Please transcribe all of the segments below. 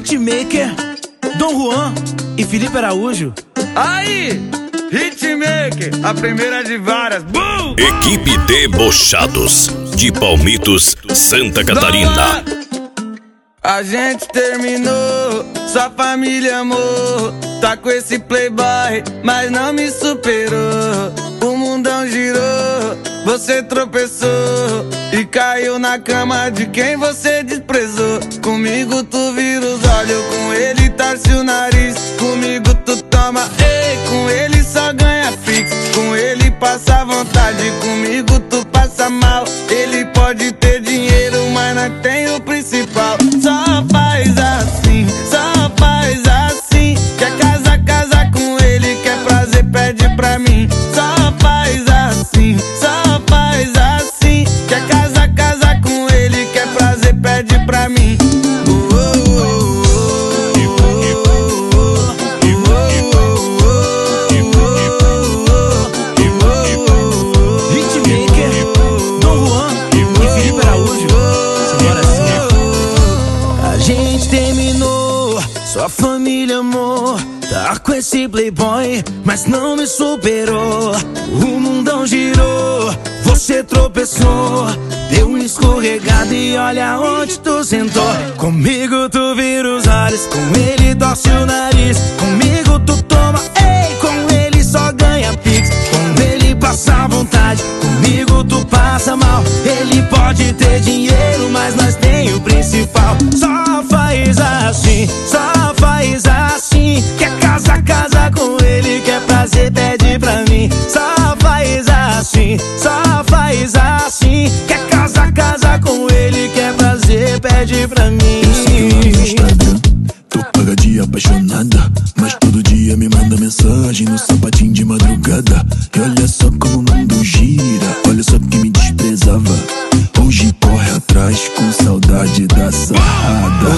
Hitmaker, Dom Juan e Felipe Araújo. Aí, Hitmaker, a primeira de várias. Boom! Equipe Debochados, de Palmitos, Santa Catarina. A gente terminou, sua família amou. Tá com esse playboy, mas não me superou. O mundão girou, você tropeçou e caiu na cama de quem você desprezou. Comigo tu vira os olhos, com ele torce o nariz. Comigo tu toma, ei, com ele só ganha fix. Com ele passa vontade, comigo tu passa mal. Ele pode ter dinheiro, mas não tem o principal. Só faz assim, só faz assim. Quer casar com ele, quer prazer, pede pra mim. Só faz assim, só faz assim. Quer casar com ele, quer prazer, pede pra mim. Hitmaker, Dom Juan e Felipe Araújo. Simbora assim. A gente terminou, sua família amou. Tá com esse playboy, mas não me superou. O mundão girou, você tropeçou, deu uma escorregada e olha onde tu sentou. Comigo tu vira os olhos, com ele torce o nariz. Comigo tu toma, ei, com ele só ganha pix. Com ele passa vontade, comigo tu passa mal. Ele pode ter dinheiro, mas nós tem o principal. Só faz assim, só faz assim. Quer casar com ele, quer prazer, pede pra mim. Só faz assim, só faz assim. Quer casar com ele, quer prazer, pede pra mim. Tô paga de apaixonada, mas todo dia me manda mensagem no sapatinho de madrugada. E olha só como o mundo gira, olha só que me desprezava. Hoje corre atrás com saudade da sarrada.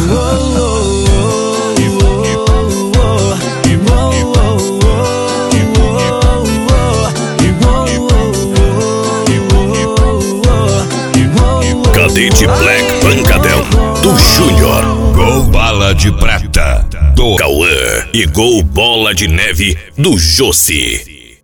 Cadete Black Pancadão, do Júnior. Gol Bala de Prata, do Cauã. E Gol Bola de Neve, do Jossi.